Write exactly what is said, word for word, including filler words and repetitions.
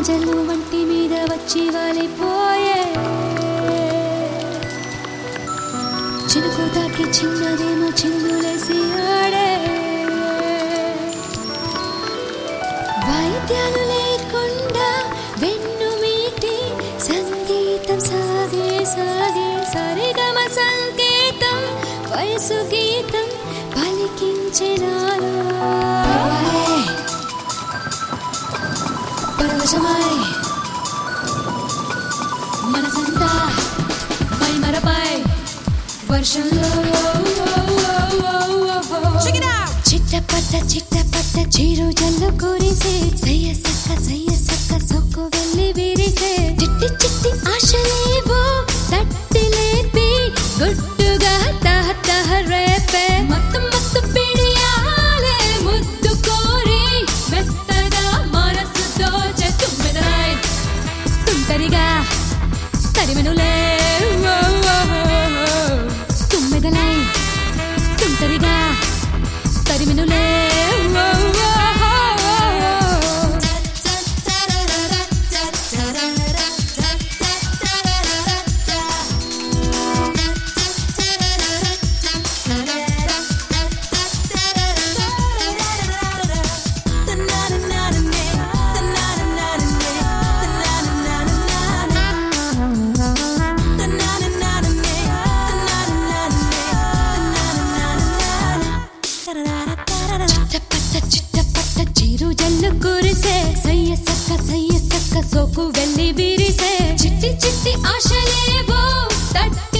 జల్లు వంటి మీద వచ్చి వాలిపోయే చినుకు తాకి చిన్నదేమో చిందులేసి ఆడే వాయిద్యాలు లేకుండా వెన్ను మీటి సంగీతం సాగే సాగే సరిగమ సంకేతం వయసు గీతం పలికించెనాలో పరవశమై మనసంతా మై మరపై వర్షంలో చిట్టపట్ట చిట్టపట్ట చీరు జల్లు కురిసే సయ్య సక్క సయ్య సక్క సొక్కు వెళ్ళి విరిసే చిట్టి చిట్టి ఆశలేవో తట్టి లేపి గుట్టుగా తహ తహ రేపే మత్తు మత్తు పిడియాలే ముద్దు కోరి మెత్తగా మనసు దోచె తుమ్మెదరాయ్ తుంటరిగా తరిమెనులే తుమ్మెదలై తుంటరిగా తరిమెనులే చిట్టపట్ట చిట్టపట్ట చీరు జల్లు కురిసే సయ్య సక్క సయ్య సక్క సోకు వెళ్ళి విరిసే చిట్టి చిట్టి ఆశలేవో తట్